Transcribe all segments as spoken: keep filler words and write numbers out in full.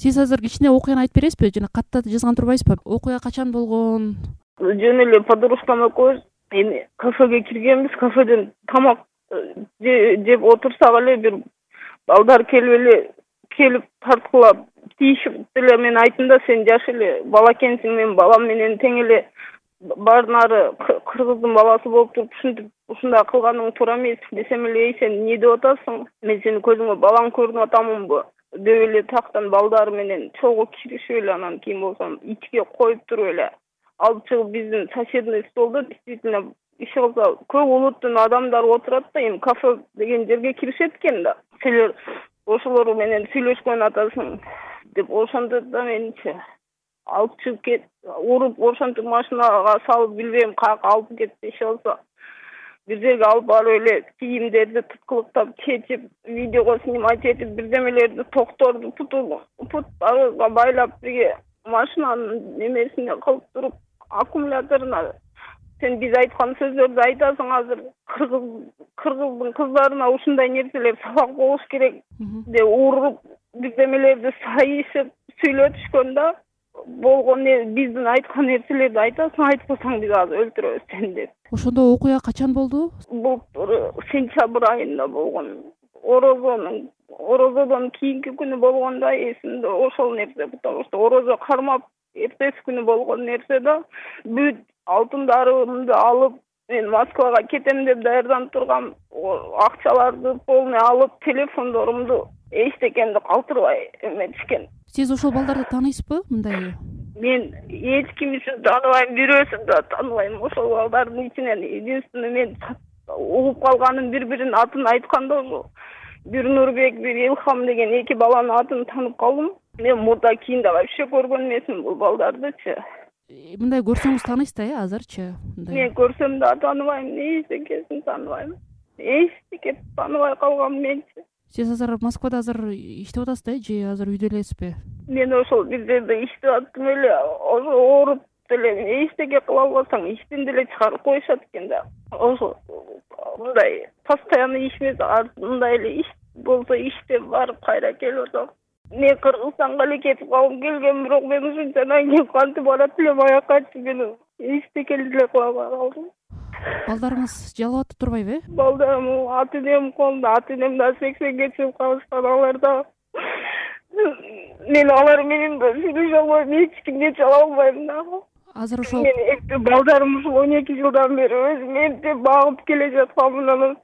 Сиз азыр кичине окуяны айтып бересизби? Жана катта жазган турбайсызбы? Окуя качан болгон? Жөн эле подружкам экөөбүз эми кафеге киргенбиз. Кафеден тамак жеп отурсак эле бир балдар келип эле келип тарткылап тийишип эле мен айттым да, сен жаш эле бала экенсиң, мен балам менен тең эле баарынары кыргыздын баласы болуп туруп ушинтип ушундай кылганың туура эмес десем эле, эй сен эмне деп атасың, мен сени көзүңө балаң көрүнүп атамынбы деп эле тактан балдары менен чогуу киришип эле, анан кийин болсо ичке коюп туруп эле алып чыгып биздин соседний столдо действительно иши кылса көп улуттун адамдары отурат да, эми кафе деген жерге киришет экен да. Силер ошолор менен сүйлөшкөн атасың деп ошондо да менчи алып чыгып кет, уруп ошентип машинага салып билбейм каяка алып кетти. Иши болсо бир жерге алып барып эле кийимдерди туткулуктап чечип, видеого снимать этип, бирдемелерди токторду путу путтарга байлап бирге машинанын немесине кылып туруп аккумуляторуна сен биз айткан сөздөрдү айтасың, азыр кыргыз кыргыздын кыздарына ушундай нерселер сабак болуш керек деп уруп бирдемелерди сайышып сүйлөтүшкөн да. Болгон биздин айткан нерселерди айтасың, айтпасаң биз азыр өлтүрөбүз сени деп. Ошондо окуя качан болду? Бул сентябрь айында болгон. Орозонун орозодон кийинки күнү болгон да, эсимде ошол нерсе, потому что орозо кармап эртеси күнү болгон нерсе да. Бүт алтындарымды алып мен Москвага кетем деп даярданып тургам, акчаларды полный алып, телефондорумду эчтекемди калтырбай эметишкен. Сиз ошол балдарды тааныйсызбы? Мындай мен эч кимисин тааныбайм, бирөөсүн да тааныбайм. Ошол балдардын ичинен единственный мен угуп калганым бири-биринин атын айтканда ошо бир Нурбек, бир Илхам деген эки баланын атын таанып калдым. Мен мурда кийинде вообще көргөн эмесмин бул балдардычы. Мындай көрсөңүз тааныйсыз да, э, азырчы? Мен көрсөм да тааныбайм, эчтекесин тааныбайм. Эчтеке тааныбай калгам менчи. Сиз азыр Москвада азыр иштеп атасыз да, же азыр үйдө элесизби? Мен ошол бир жерде иштеп аттым эле, ошо ооруп деле эчтеке кыла албасаң иштен деле чыгарып коюшат экен да. Ошо мындай постоянный иш эмес, мындай эле иш болсо иштеп барып кайра келип атам. Мен Кыргызстанга эле кетип калгым келген, бирок мен ушунчадан кийин кантип барат элем аякачы, мен эчтекени деле кыла албай калдым. Балдарыңыз жалап атып турбайбы? Балдарым ата энем колунда, ата энем да сексенге чыгып калышкан, алар да мен алар менен да сүйлөшө албайм, эч кимге чала албайм да. Азыр ошол мен эки балдарым ушул он эки жылдан бери өзүм энтип багып келе жатканмын.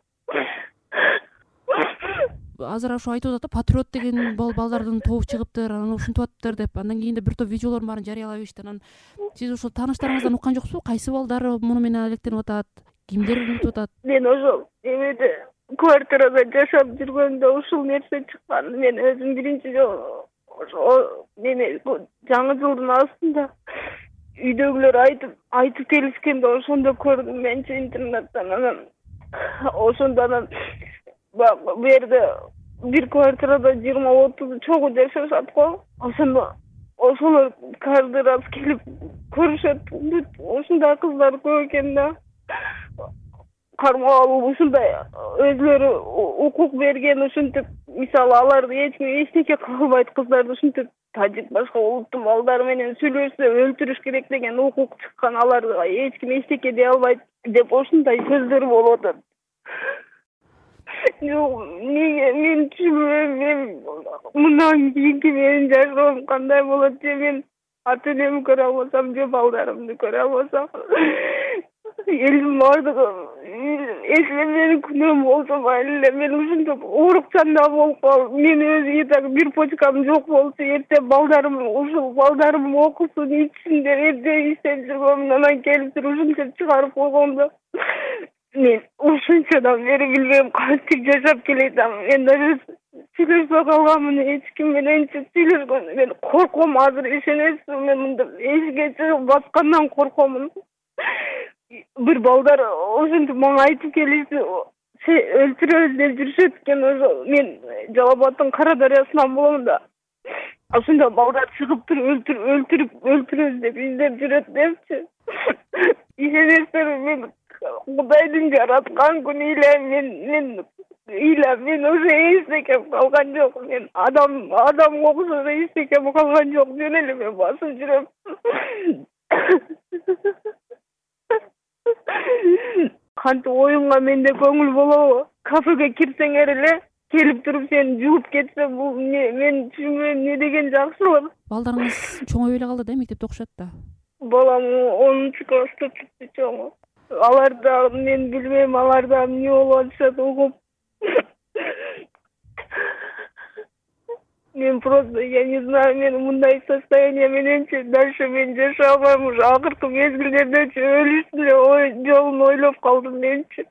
Азыр ошо айтып атат да, патриот деген балдардын тобу чыгыптыр, анан ушинтип атыптыр деп. Андан кийин да бир топ видеолордун баарын жарыялап ийишти. Анан сиз ошол тааныштарыңыздан уккан жоксузбу? Кайсы балдары муну менен алектенип атат? Кимдер иликтеп атат? Мен ошол эмеде квартирада жашап жүргөндө ушул нерсе чыккан. Мен өзүм биринчи жолу ошо неме жаңы жылдын астында үйдөгүлөр айтып айтып келишкенде ошондо көрдүм менчи интернеттен. Анан ошондо анан бу жерде бир квартирада жыйырма отуз чогуу жашашат го. Ошондо ошолор каждый раз келип көрүшөт. Ушундай кыздар көп экен да. Кармап алып ушундай өзүлөрү укук берген, ушинтип мисалы аларды эч ким эчтеке кыла албайт кыздарды ушинтип тажик башка улуттун балдары менен сүйлөшсө өлтүрүш керек деген укук чыккан, аларга эч ким эчтеке дей албайт деп ошундай сөздөр болуп атат. Неге мен түшүнбөйм, мен мындан кийинки менин жашоом кандай болот, же мен ата энемди көрө албасам, же балдарымды көрө албасам. Элдин баардыгы эсиле менин күнөөм болсо майли эле, мен ушинтип оорукчан да болуп калып, мен өзү и так бир почкам жок болсо, эрте балдарым ушул балдарым окусун, ичсин деп эрте иштеп жүргөм, анан келип туруп ушинтип чыгарып койгом да. Мен ушунчадан бери билбейм кантип жашап келатам. Мен даже сүйлөшпөй калганмын эч ким менен, сүйлөшкөн. Мен корком, азыр ишенесизби, мен мындай эшикке чыгып баскандан коркомун. Бир балдар ошентип мага айтып келишти, өлтүрөбүз деп жүрүшөт экен. Ошо мен Жалал Абадтын Кара Дарыясынан болом да. Ошондо балдар чыгып туруп өлтүр өлтүрүп өлтүрөбүз деп издеп жүрөт депчи. Ишенесиздерби, мен Кудайдын жараткан күнү эле мен мен ыйлап мен уже эстекем калган жок. Мен адам адам кокусун эстекем калган жок. Жөн эле мен басып жүрөм. Кантип оюнга менде көңүл болобу? Кафеге кирсеңер эле келип туруп сени жууп кетсе, бул эмне? Мен түшүнбөйм, эмне деген жакшылык. Балдарыңыз чоңоюп эле калды да, мектепте окушат да. Балам онунчу класста бүттү чоңу. Алар да мен билбейм, алар да эмне болуп атышат угуп. Мен просто, я не знаю, мен мындай состояние мененчи дальше мен жашай албайм уже. Акыркы мезгилдердечи өлүштү эле ой жолун ойлоп калдым менчи.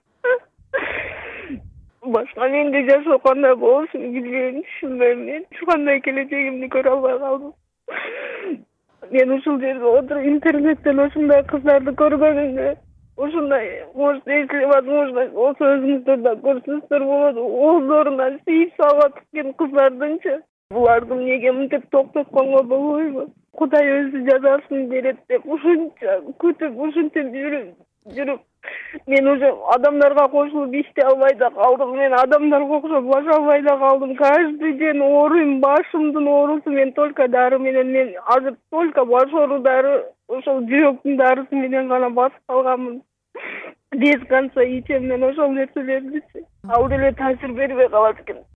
Башка менде жашоо кандай болушун билбейм, түшүнбөйм мен. Эч кандай келечегимди көрө албай калдым. Мен ушул жерде отуруп интернеттен ушундай кыздарды көргөнүмдө, ушундай, может, если возможно, болсо өзүңүздөр да көрсөңүздөр болот. Оолдоруна сийип салып атышкан кыздардынчы. Буларды эмнеге мынтип токтотконго болбойбу? Кудай өзү жазасын берет деп ушунча күтүп, ушинтип жүрүп, жүрүп мен уже адамдарга кошулуп иштей албай да калдым. Мен адамдарга окшоп баша албай да калдым. Каждый день ооруйм, башымдын оорусу мен только дары менен, мен азыр только баш оорудары, ошол жүрөктүн дарысы менен гана басып калганмын. Без конца ичем мен ошол нерселерди. Ал деле таасир бербей калат экен.